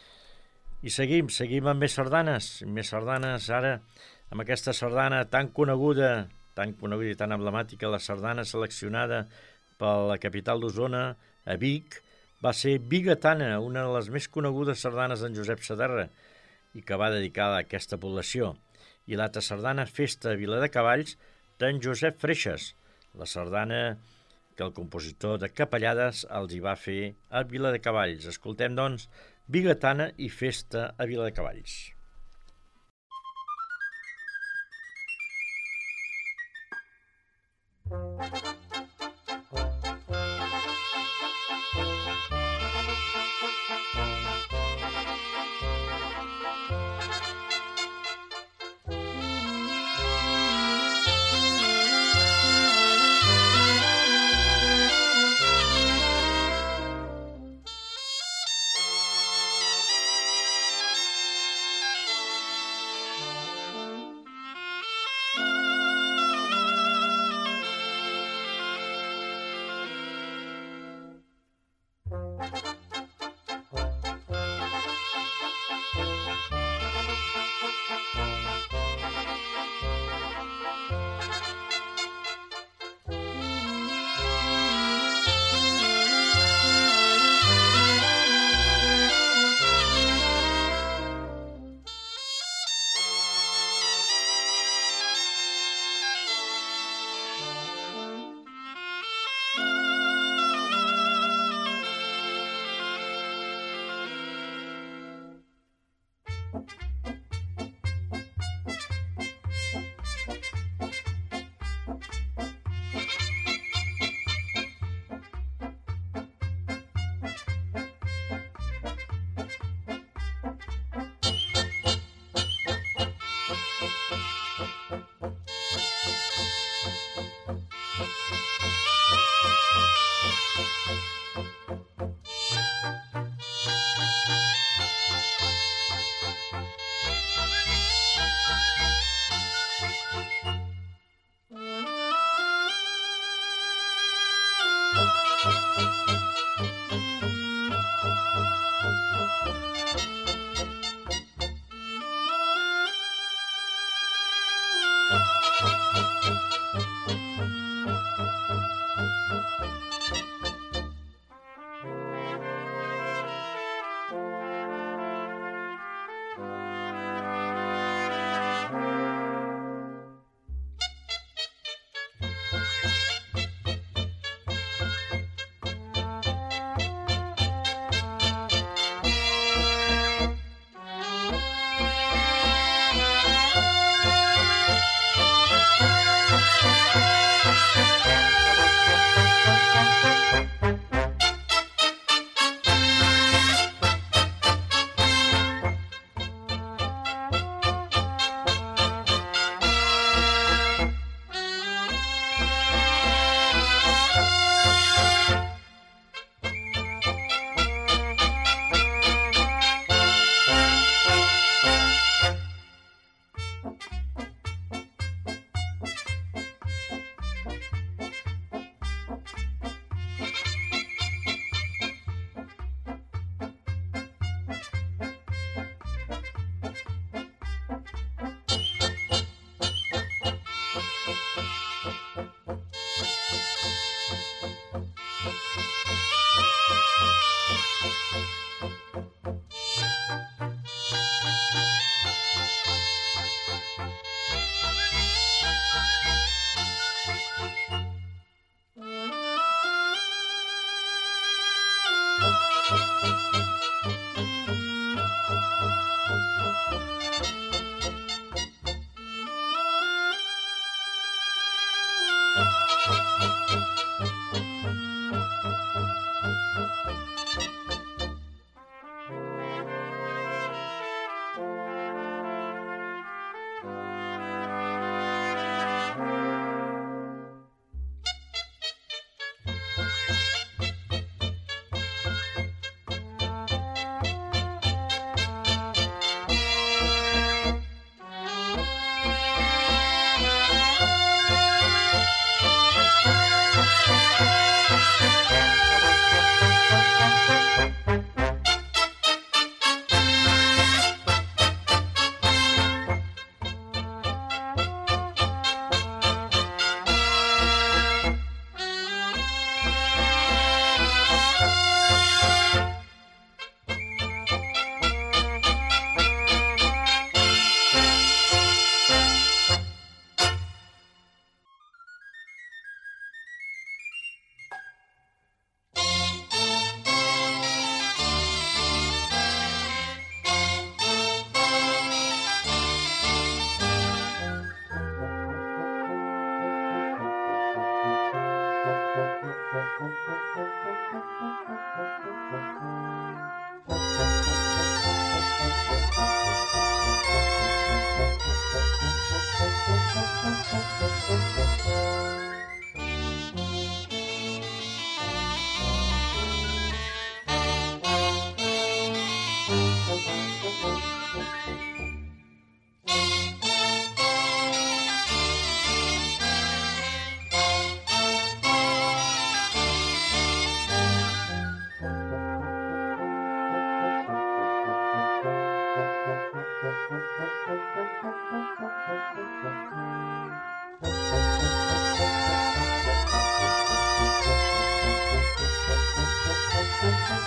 I seguim, seguim amb més sardanes, més sardanes ara, amb aquesta sardana tan coneguda, tan coneguda i tan emblemàtica, la sardana seleccionada per la capital d'Osona, a Vic, va ser Bigatana, una de les més conegudes sardanes d'en Josep Saderra, i que va dedicar a aquesta població. I l'altra sardana, Festa a Viladecavalls, d'en Josep Freixas, la sardana que el compositor de Capellades els hi va fer a Viladecavalls. Escoltem, doncs, Bigatana i Festa a Viladecavalls.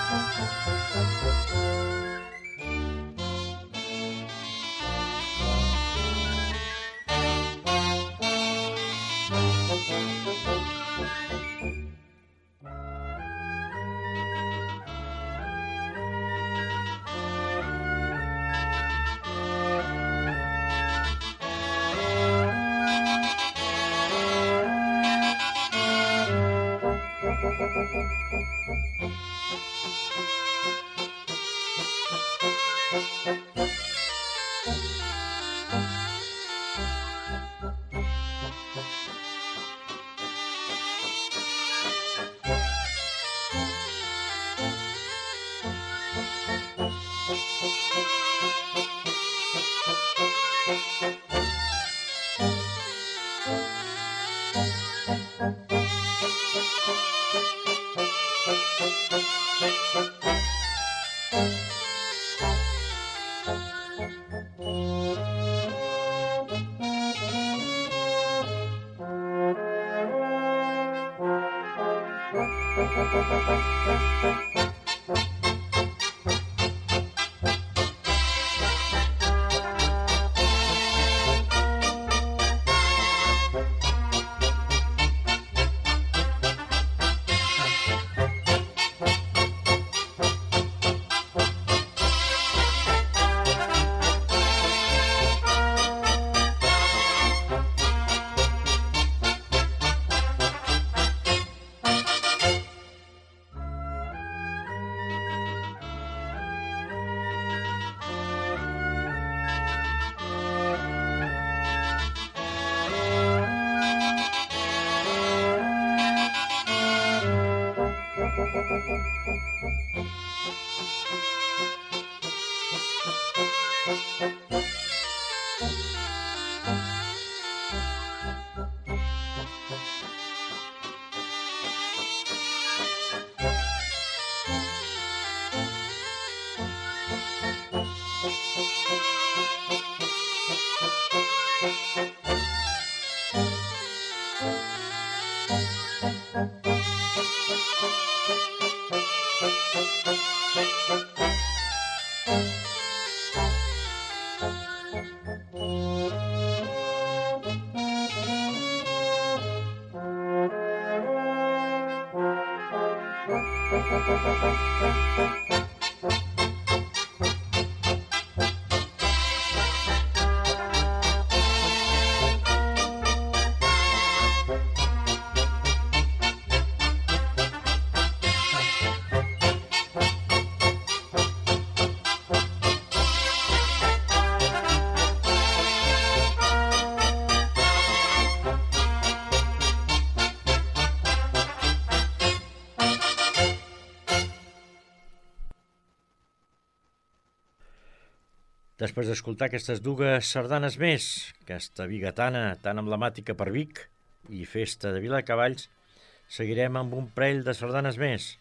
Després d'escoltar aquestes dues sardanes més, aquesta bigatana tan emblemàtica per Vic i festa de Viladecavalls, seguirem amb un parell de sardanes més.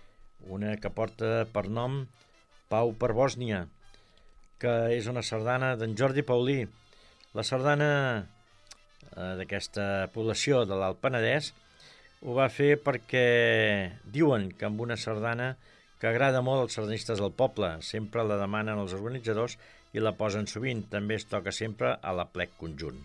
Una que porta per nom Pau per Bòsnia, que és una sardana d'en Jordi Paulí. La sardana eh, d'aquesta població de l'Alt Penedès ho va fer perquè diuen que amb una sardana que agrada molt als sardanistes del poble, sempre la demanen els organitzadors i la posen sovint, també es toca sempre a la plec conjunt.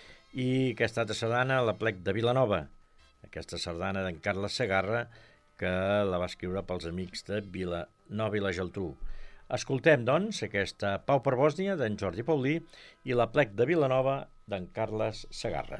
I aquesta altra sardana, la plec de Vilanova, aquesta sardana d'en Carles Segarra, que la va escriure pels amics de Vilanova i la Geltrú. Escoltem, doncs, aquesta Pau per Bòsnia d'en Jordi Paulí i la plec de Vilanova d'en Carles Segarra.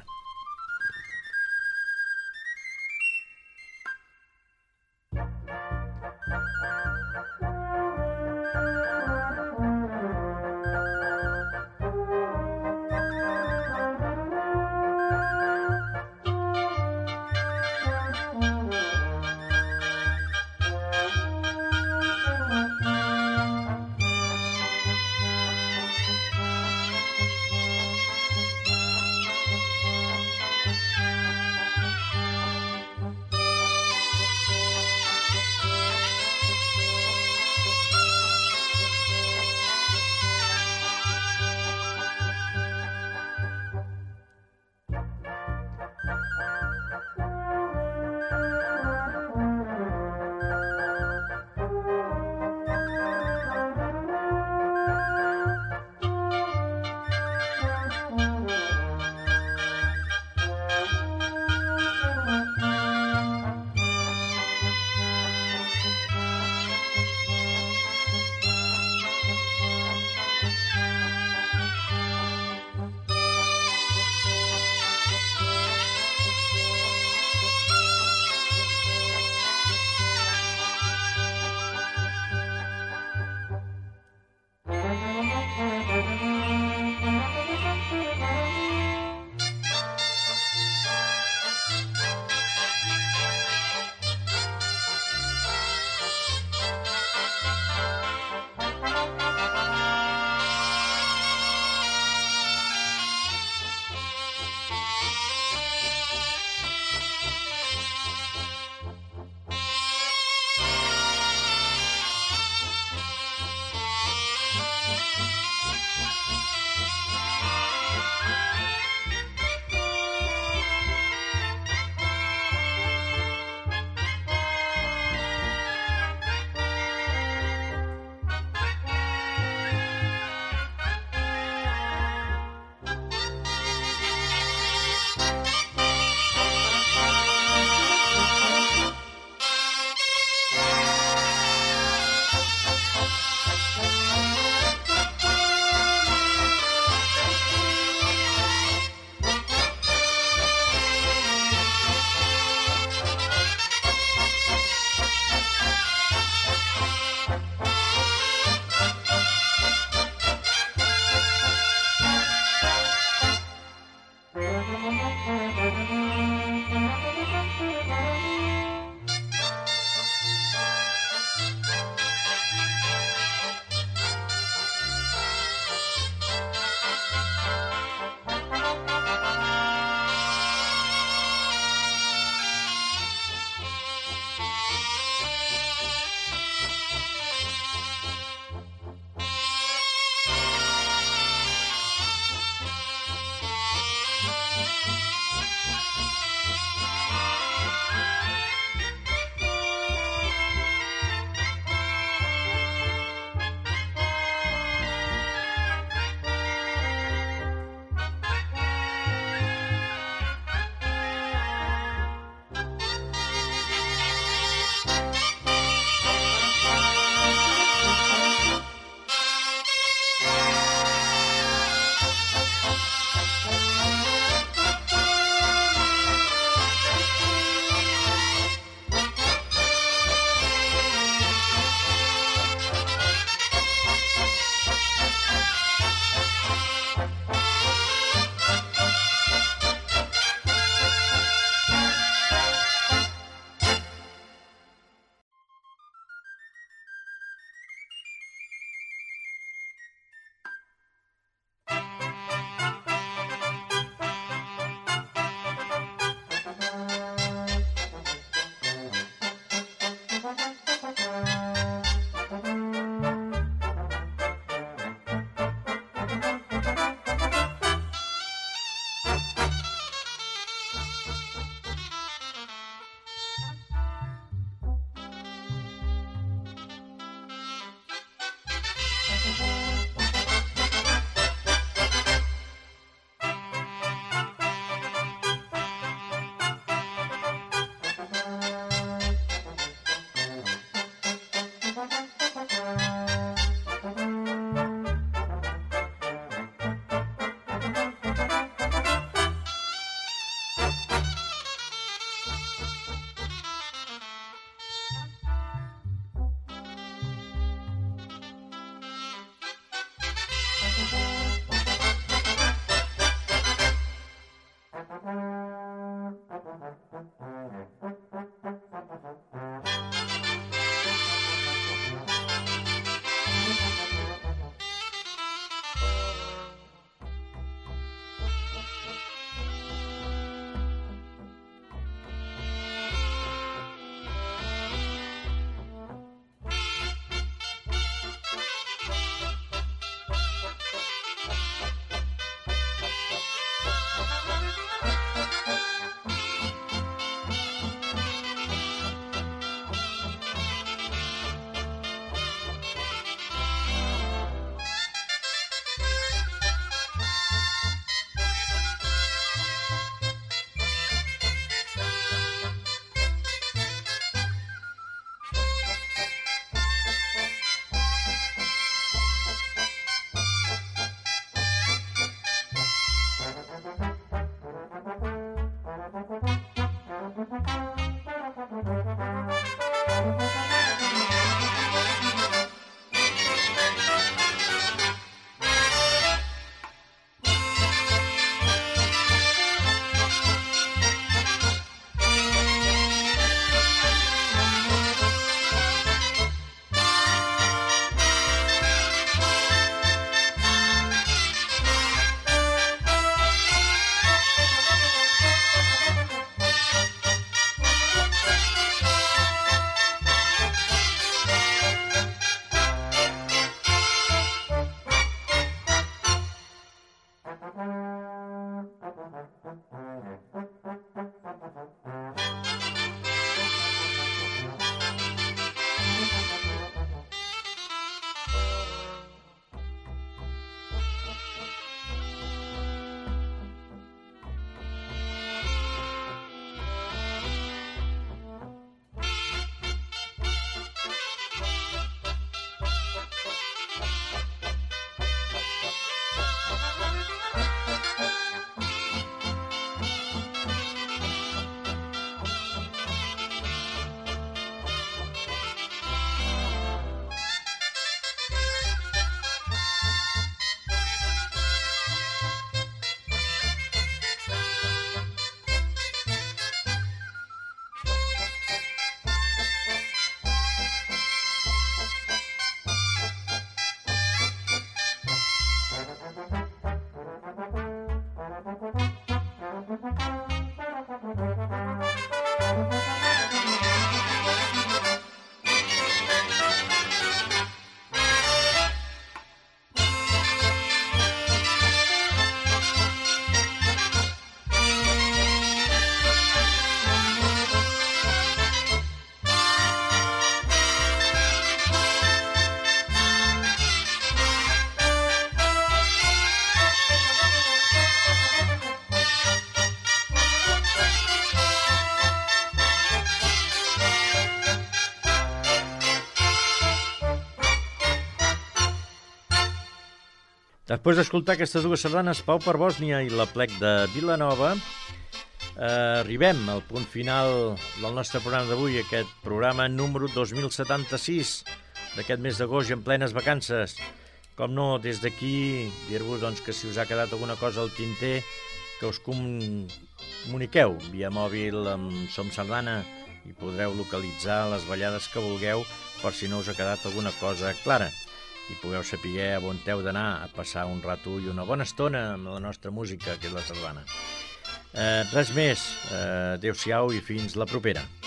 Després d'escoltar aquestes dues sardanes, Pau per Bòsnia i la plec de Vilanova, eh, arribem al punt final del nostre programa d'avui, aquest programa número dos mil setanta-sis d'aquest mes d'agost i en plenes vacances. Com no, des d'aquí dir-vos doncs, que si us ha quedat alguna cosa al tinter, que us comuniqueu via mòbil amb Som Sardana i podreu localitzar les ballades que vulgueu per si no us ha quedat alguna cosa clara i pugueu saber on heu d'anar a passar un rato i una bona estona amb la nostra música, que és la sardana. Eh, res més, eh, adeu-siau i fins la propera.